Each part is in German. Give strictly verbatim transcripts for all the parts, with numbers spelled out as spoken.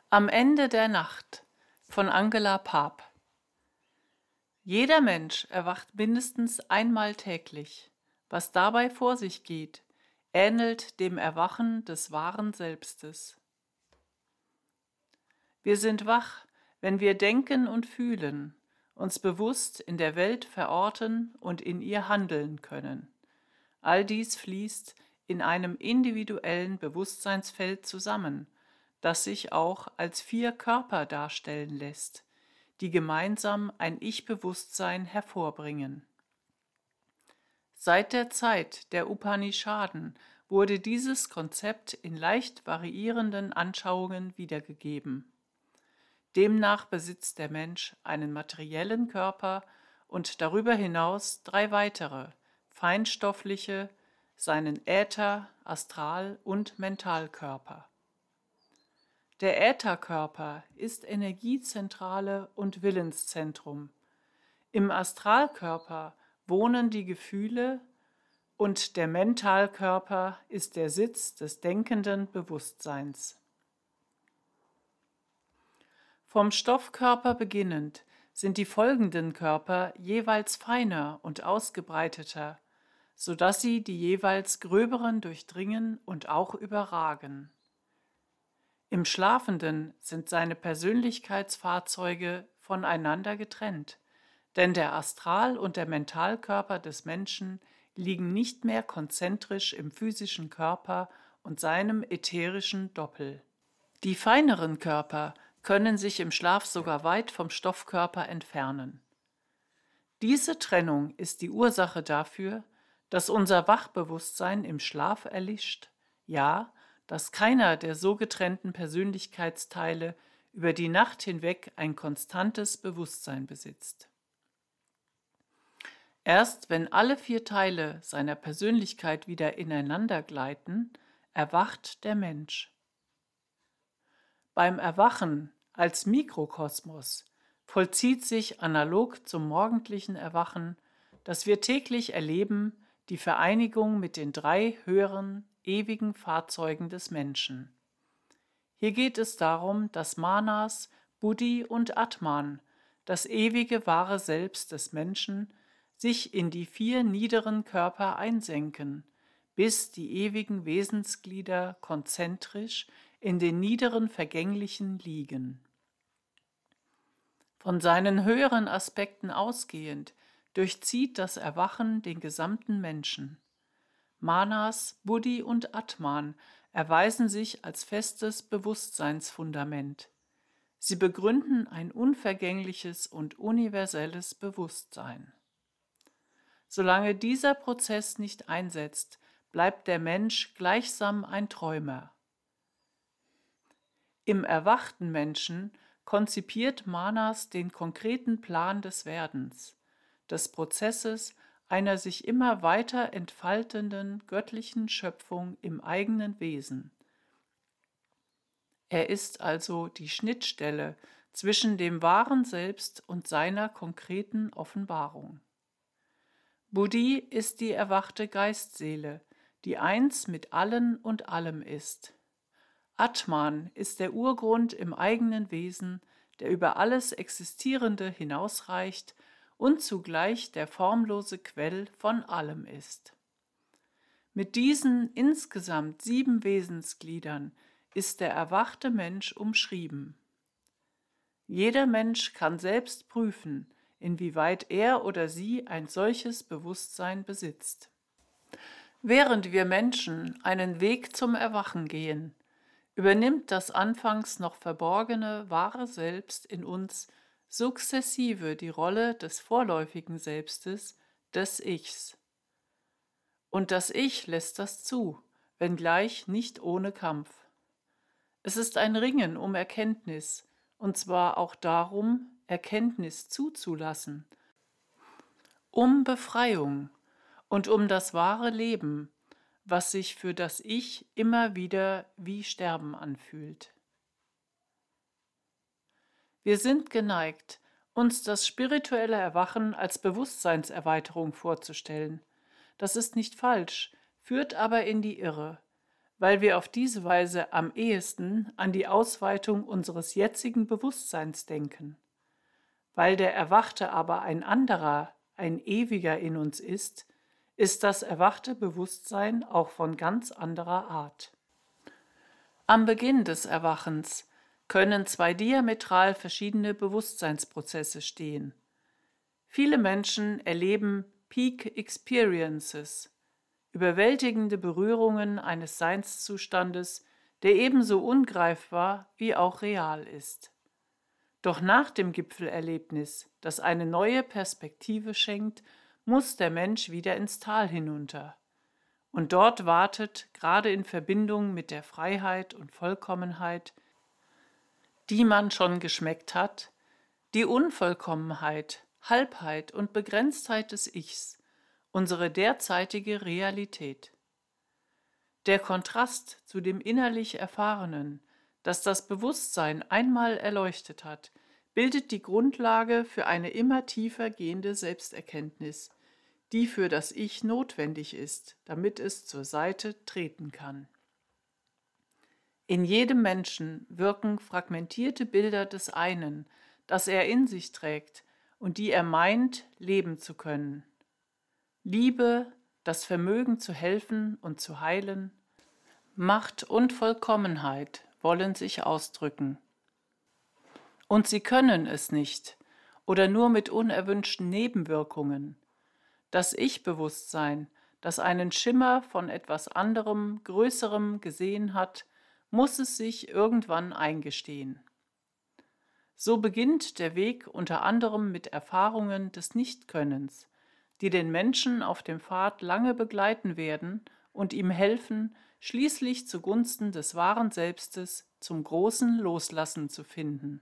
Am Ende der Nacht von Angela Paap. Jeder Mensch erwacht mindestens einmal täglich. Was dabei vor sich geht, ähnelt dem Erwachen des wahren Selbstes. Wir sind wach, wenn wir denken und fühlen, uns bewusst in der Welt verorten und in ihr handeln können. All dies fließt in einem individuellen Bewusstseinsfeld zusammen, das sich auch als vier Körper darstellen lässt, die gemeinsam ein Ich-Bewusstsein hervorbringen. Seit der Zeit der Upanishaden wurde dieses Konzept in leicht variierenden Anschauungen wiedergegeben. Demnach besitzt der Mensch einen materiellen Körper und darüber hinaus drei weitere, feinstoffliche, seinen Äther-, Astral- und Mentalkörper. Der Ätherkörper ist Energiezentrale und Willenszentrum. Im Astralkörper wohnen die Gefühle und der Mentalkörper ist der Sitz des denkenden Bewusstseins. Vom Stoffkörper beginnend sind die folgenden Körper jeweils feiner und ausgebreiteter, sodass sie die jeweils gröberen durchdringen und auch überragen. Im Schlafenden sind seine Persönlichkeitsfahrzeuge voneinander getrennt, denn der Astral- und der Mentalkörper des Menschen liegen nicht mehr konzentrisch im physischen Körper und seinem ätherischen Doppel. Die feineren Körper können sich im Schlaf sogar weit vom Stoffkörper entfernen. Diese Trennung ist die Ursache dafür, dass unser Wachbewusstsein im Schlaf erlischt, ja, dass keiner der so getrennten Persönlichkeitsteile über die Nacht hinweg ein konstantes Bewusstsein besitzt. Erst wenn alle vier Teile seiner Persönlichkeit wieder ineinander gleiten, erwacht der Mensch. Beim Erwachen als Mikrokosmos vollzieht sich analog zum morgendlichen Erwachen, das wir täglich erleben, die Vereinigung mit den drei höheren, ewigen Fahrzeugen des Menschen. Hier geht es darum, dass Manas, Buddhi und Atman, das ewige wahre Selbst des Menschen, sich in die vier niederen Körper einsenken, bis die ewigen Wesensglieder konzentrisch in den niederen Vergänglichen liegen. Von seinen höheren Aspekten ausgehend durchzieht das Erwachen den gesamten Menschen. Manas, Buddhi und Atman erweisen sich als festes Bewusstseinsfundament. Sie begründen ein unvergängliches und universelles Bewusstsein. Solange dieser Prozess nicht einsetzt, bleibt der Mensch gleichsam ein Träumer. Im erwachten Menschen konzipiert Manas den konkreten Plan des Werdens, des Prozesses einer sich immer weiter entfaltenden göttlichen Schöpfung im eigenen Wesen. Er ist also die Schnittstelle zwischen dem wahren Selbst und seiner konkreten Offenbarung. Buddhi ist die erwachte Geistseele, die eins mit allen und allem ist. Atman ist der Urgrund im eigenen Wesen, der über alles Existierende hinausreicht und zugleich der formlose Quell von allem ist. Mit diesen insgesamt sieben Wesensgliedern ist der erwachte Mensch umschrieben. Jeder Mensch kann selbst prüfen, inwieweit er oder sie ein solches Bewusstsein besitzt. Während wir Menschen einen Weg zum Erwachen gehen, übernimmt das anfangs noch verborgene, wahre Selbst in uns sukzessive die Rolle des vorläufigen Selbstes, des Ichs. Und das Ich lässt das zu, wenngleich nicht ohne Kampf. Es ist ein Ringen um Erkenntnis, und zwar auch darum, Erkenntnis zuzulassen, um Befreiung und um das wahre Leben, was sich für das Ich immer wieder wie Sterben anfühlt. Wir sind geneigt, uns das spirituelle Erwachen als Bewusstseinserweiterung vorzustellen. Das ist nicht falsch, führt aber in die Irre, weil wir auf diese Weise am ehesten an die Ausweitung unseres jetzigen Bewusstseins denken. Weil der Erwachte aber ein anderer, ein ewiger in uns ist, ist das erwachte Bewusstsein auch von ganz anderer Art. Am Beginn des Erwachens können zwei diametral verschiedene Bewusstseinsprozesse stehen. Viele Menschen erleben Peak Experiences, überwältigende Berührungen eines Seinszustandes, der ebenso ungreifbar wie auch real ist. Doch nach dem Gipfelerlebnis, das eine neue Perspektive schenkt, muss der Mensch wieder ins Tal hinunter. Und dort wartet, gerade in Verbindung mit der Freiheit und Vollkommenheit, die man schon geschmeckt hat, die Unvollkommenheit, Halbheit und Begrenztheit des Ichs, unsere derzeitige Realität. Der Kontrast zu dem innerlich Erfahrenen, das das Bewusstsein einmal erleuchtet hat, bildet die Grundlage für eine immer tiefer gehende Selbsterkenntnis, die für das Ich notwendig ist, damit es zur Seite treten kann. In jedem Menschen wirken fragmentierte Bilder des einen, das er in sich trägt und die er meint, leben zu können. Liebe, das Vermögen zu helfen und zu heilen, Macht und Vollkommenheit wollen sich ausdrücken. Und sie können es nicht oder nur mit unerwünschten Nebenwirkungen. Das Ich-Bewusstsein, das einen Schimmer von etwas anderem, Größerem gesehen hat, muss es sich irgendwann eingestehen. So beginnt der Weg unter anderem mit Erfahrungen des Nichtkönnens, die den Menschen auf dem Pfad lange begleiten werden und ihm helfen, schließlich zugunsten des wahren Selbstes zum großen Loslassen zu finden.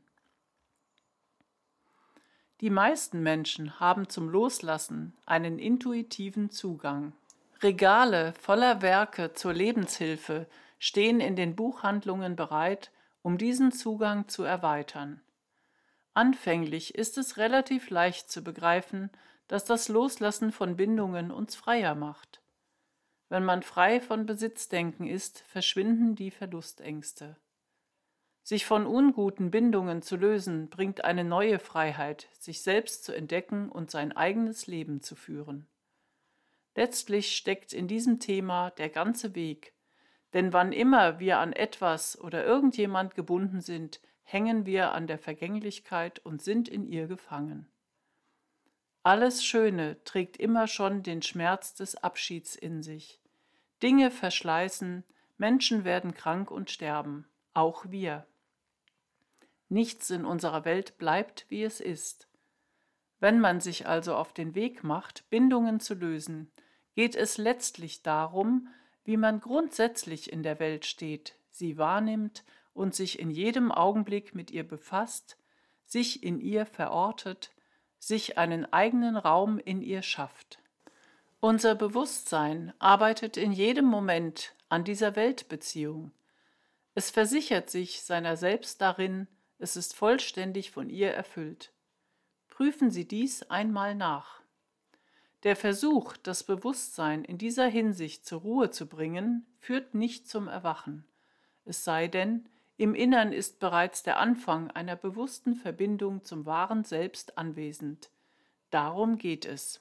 Die meisten Menschen haben zum Loslassen einen intuitiven Zugang. Regale voller Werke zur Lebenshilfe stehen in den Buchhandlungen bereit, um diesen Zugang zu erweitern. Anfänglich ist es relativ leicht zu begreifen, dass das Loslassen von Bindungen uns freier macht. Wenn man frei von Besitzdenken ist, verschwinden die Verlustängste. Sich von unguten Bindungen zu lösen, bringt eine neue Freiheit, sich selbst zu entdecken und sein eigenes Leben zu führen. Letztlich steckt in diesem Thema der ganze Weg, denn wann immer wir an etwas oder irgendjemand gebunden sind, hängen wir an der Vergänglichkeit und sind in ihr gefangen. Alles Schöne trägt immer schon den Schmerz des Abschieds in sich. Dinge verschleißen, Menschen werden krank und sterben, auch wir. Nichts in unserer Welt bleibt, wie es ist. Wenn man sich also auf den Weg macht, Bindungen zu lösen, geht es letztlich darum, wie man grundsätzlich in der Welt steht, sie wahrnimmt und sich in jedem Augenblick mit ihr befasst, sich in ihr verortet, sich einen eigenen Raum in ihr schafft. Unser Bewusstsein arbeitet in jedem Moment an dieser Weltbeziehung. Es versichert sich seiner selbst darin, es ist vollständig von ihr erfüllt. Prüfen Sie dies einmal nach. Der Versuch, das Bewusstsein in dieser Hinsicht zur Ruhe zu bringen, führt nicht zum Erwachen. Es sei denn, im Innern ist bereits der Anfang einer bewussten Verbindung zum wahren Selbst anwesend. Darum geht es.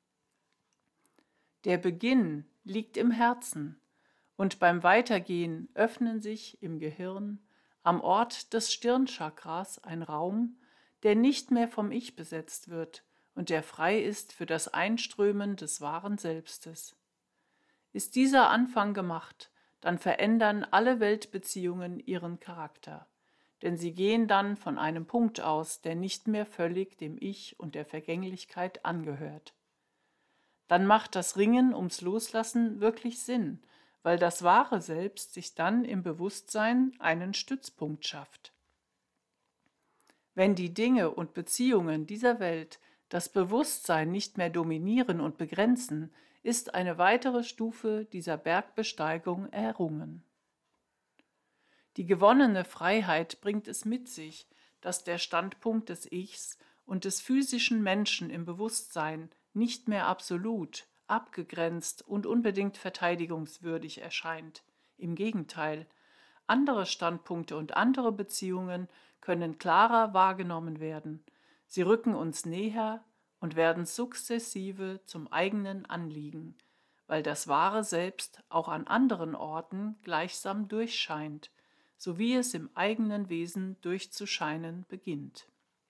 Der Beginn liegt im Herzen, und beim Weitergehen öffnen sich im Gehirn am Ort des Stirnchakras ein Raum, der nicht mehr vom Ich besetzt wird und der frei ist für das Einströmen des wahren Selbstes. Ist dieser Anfang gemacht, dann verändern alle Weltbeziehungen ihren Charakter, denn sie gehen dann von einem Punkt aus, der nicht mehr völlig dem Ich und der Vergänglichkeit angehört. Dann macht das Ringen ums Loslassen wirklich Sinn, weil das wahre Selbst sich dann im Bewusstsein einen Stützpunkt schafft. Wenn die Dinge und Beziehungen dieser Welt das Bewusstsein nicht mehr dominieren und begrenzen, ist eine weitere Stufe dieser Bergbesteigung errungen. Die gewonnene Freiheit bringt es mit sich, dass der Standpunkt des Ichs und des physischen Menschen im Bewusstsein nicht mehr absolut, abgegrenzt und unbedingt verteidigungswürdig erscheint. Im Gegenteil, andere Standpunkte und andere Beziehungen können klarer wahrgenommen werden. Sie rücken uns näher und werden sukzessive zum eigenen Anliegen, weil das wahre Selbst auch an anderen Orten gleichsam durchscheint, so wie es im eigenen Wesen durchzuscheinen beginnt.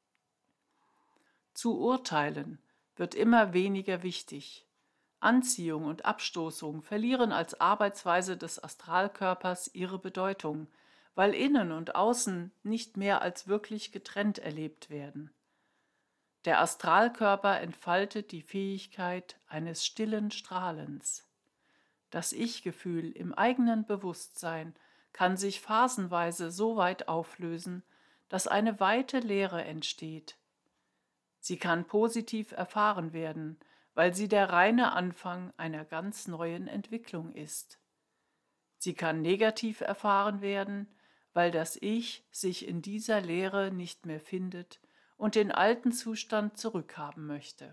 Zu urteilen wird immer weniger wichtig. Anziehung und Abstoßung verlieren als Arbeitsweise des Astralkörpers ihre Bedeutung, weil Innen und Außen nicht mehr als wirklich getrennt erlebt werden. Der Astralkörper entfaltet die Fähigkeit eines stillen Strahlens. Das Ich-Gefühl im eigenen Bewusstsein kann sich phasenweise so weit auflösen, dass eine weite Leere entsteht. Sie kann positiv erfahren werden, weil sie der reine Anfang einer ganz neuen Entwicklung ist. Sie kann negativ erfahren werden, weil das Ich sich in dieser Leere nicht mehr findet und den alten Zustand zurückhaben möchte.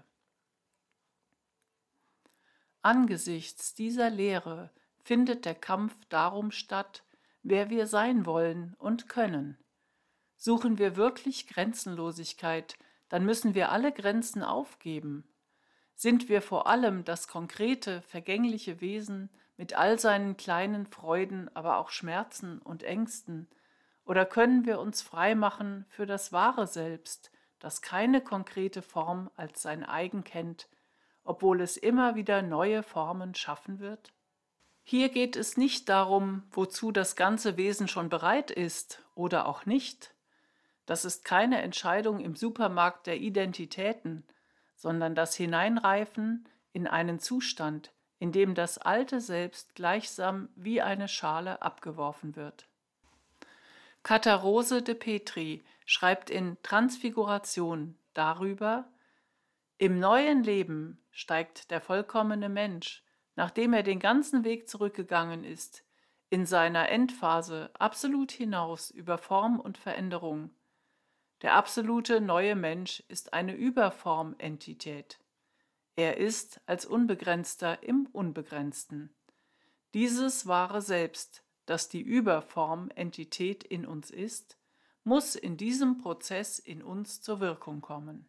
Angesichts dieser Leere findet der Kampf darum statt, wer wir sein wollen und können. Suchen wir wirklich Grenzenlosigkeit, dann müssen wir alle Grenzen aufgeben. Sind wir vor allem das konkrete, vergängliche Wesen mit all seinen kleinen Freuden, aber auch Schmerzen und Ängsten? Oder können wir uns freimachen für das wahre Selbst, das keine konkrete Form als sein eigen kennt, obwohl es immer wieder neue Formen schaffen wird? Hier geht es nicht darum, wozu das ganze Wesen schon bereit ist oder auch nicht. Das ist keine Entscheidung im Supermarkt der Identitäten, sondern das Hineinreifen in einen Zustand, in dem das alte Selbst gleichsam wie eine Schale abgeworfen wird. Katha Rose de Petri schreibt in Transfiguration darüber: Im neuen Leben steigt der vollkommene Mensch, nachdem er den ganzen Weg zurückgegangen ist, in seiner Endphase absolut hinaus über Form und Veränderung. Der absolute neue Mensch ist eine Überformentität. Er ist als Unbegrenzter im Unbegrenzten. Dieses wahre Selbst, das die Überformentität in uns ist, muss in diesem Prozess in uns zur Wirkung kommen.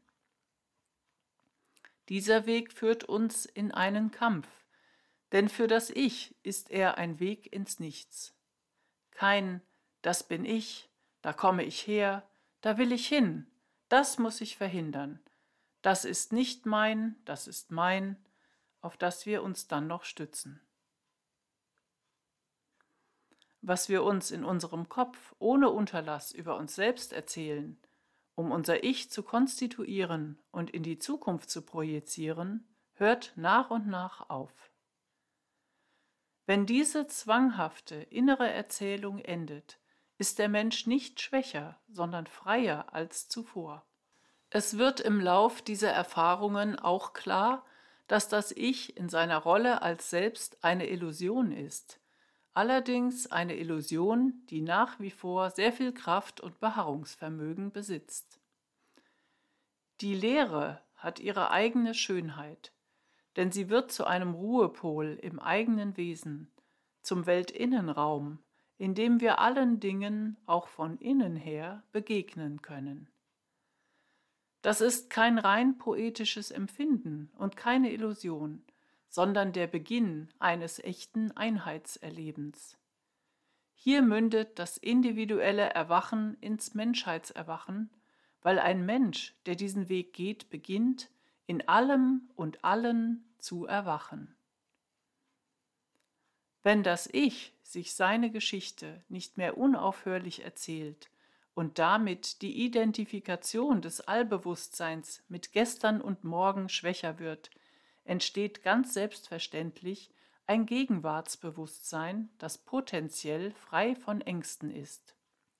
Dieser Weg führt uns in einen Kampf, denn für das Ich ist er ein Weg ins Nichts. Kein „Das bin ich, da komme ich her, da will ich hin, das muss ich verhindern, das ist nicht mein, das ist mein“, auf das wir uns dann noch stützen. Was wir uns in unserem Kopf ohne Unterlass über uns selbst erzählen, um unser Ich zu konstituieren und in die Zukunft zu projizieren, hört nach und nach auf. Wenn diese zwanghafte innere Erzählung endet, ist der Mensch nicht schwächer, sondern freier als zuvor. Es wird im Lauf dieser Erfahrungen auch klar, dass das Ich in seiner Rolle als Selbst eine Illusion ist, allerdings eine Illusion, die nach wie vor sehr viel Kraft und Beharrungsvermögen besitzt. Die Leere hat ihre eigene Schönheit, denn sie wird zu einem Ruhepol im eigenen Wesen, zum Weltinnenraum, in dem wir allen Dingen auch von innen her begegnen können. Das ist kein rein poetisches Empfinden und keine Illusion, sondern der Beginn eines echten Einheitserlebens. Hier mündet das individuelle Erwachen ins Menschheitserwachen, weil ein Mensch, der diesen Weg geht, beginnt, in allem und allen zu erwachen. Wenn das Ich sich seine Geschichte nicht mehr unaufhörlich erzählt und damit die Identifikation des Allbewusstseins mit Gestern und Morgen schwächer wird, entsteht ganz selbstverständlich ein Gegenwartsbewusstsein, das potenziell frei von Ängsten ist.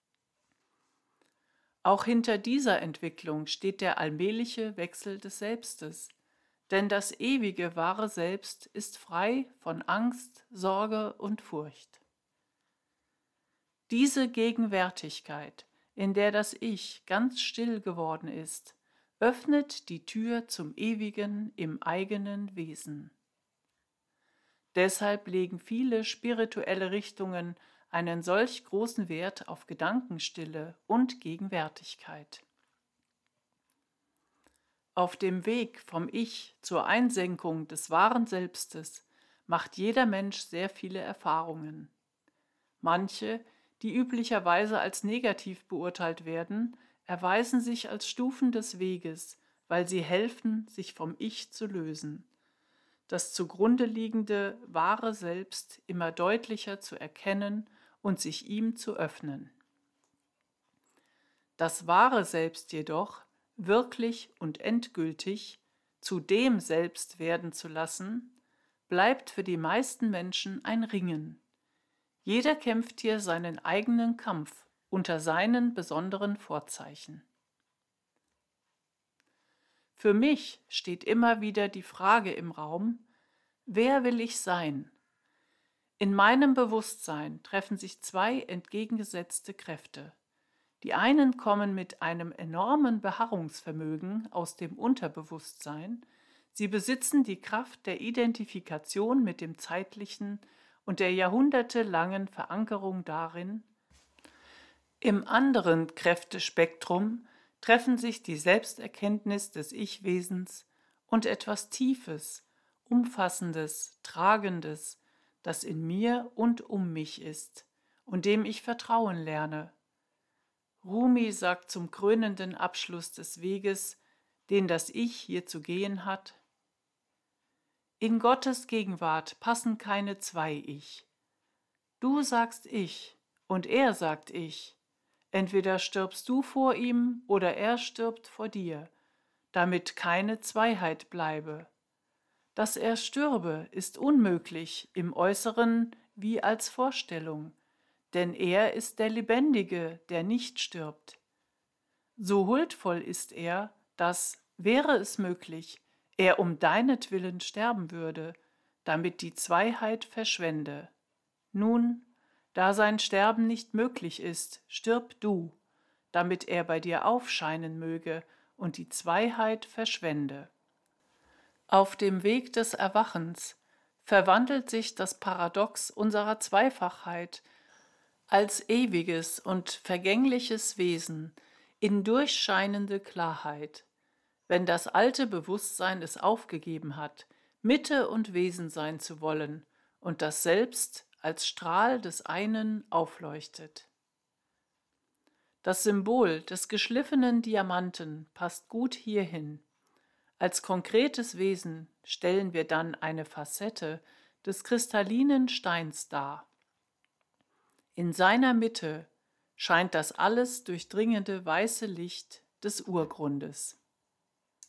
Auch hinter dieser Entwicklung steht der allmähliche Wechsel des Selbstes, denn das ewige wahre Selbst ist frei von Angst, Sorge und Furcht. Diese Gegenwärtigkeit, in der das Ich ganz still geworden ist, öffnet die Tür zum Ewigen im eigenen Wesen. Deshalb legen viele spirituelle Richtungen einen solch großen Wert auf Gedankenstille und Gegenwärtigkeit. Auf dem Weg vom Ich zur Einsenkung des wahren Selbstes macht jeder Mensch sehr viele Erfahrungen. Manche, die üblicherweise als negativ beurteilt werden, erweisen sich als Stufen des Weges, weil sie helfen, sich vom Ich zu lösen, das zugrunde liegende wahre Selbst immer deutlicher zu erkennen und sich ihm zu öffnen. Das wahre Selbst jedoch, wirklich und endgültig, zu dem Selbst werden zu lassen, bleibt für die meisten Menschen ein Ringen. Jeder kämpft hier seinen eigenen Kampf unter seinen besonderen Vorzeichen. Für mich steht immer wieder die Frage im Raum: Wer will ich sein? In meinem Bewusstsein treffen sich zwei entgegengesetzte Kräfte. Die einen kommen mit einem enormen Beharrungsvermögen aus dem Unterbewusstsein. Sie besitzen die Kraft der Identifikation mit dem Zeitlichen und der jahrhundertelangen Verankerung darin. Im anderen Kräftespektrum treffen sich die Selbsterkenntnis des Ich-Wesens und etwas Tiefes, Umfassendes, Tragendes, das in mir und um mich ist und dem ich vertrauen lerne. Rumi sagt zum krönenden Abschluss des Weges, den das Ich hier zu gehen hat: In Gottes Gegenwart passen keine zwei Ich. Du sagst Ich und er sagt Ich. Entweder stirbst du vor ihm oder er stirbt vor dir, damit keine Zweiheit bleibe. Dass er stürbe, ist unmöglich im Äußeren wie als Vorstellung, denn er ist der Lebendige, der nicht stirbt. So huldvoll ist er, dass, wäre es möglich, er um deinetwillen sterben würde, damit die Zweiheit verschwende. Nun, da sein Sterben nicht möglich ist, stirb du, damit er bei dir aufscheinen möge und die Zweiheit verschwende. Auf dem Weg des Erwachens verwandelt sich das Paradox unserer Zweifachheit als ewiges und vergängliches Wesen in durchscheinende Klarheit, wenn das alte Bewusstsein es aufgegeben hat, Mitte und Wesen sein zu wollen und das Selbst als Strahl des einen aufleuchtet. Das Symbol des geschliffenen Diamanten passt gut hierhin. Als konkretes Wesen stellen wir dann eine Facette des kristallinen Steins dar. In seiner Mitte scheint das alles durchdringende weiße Licht des Urgrundes.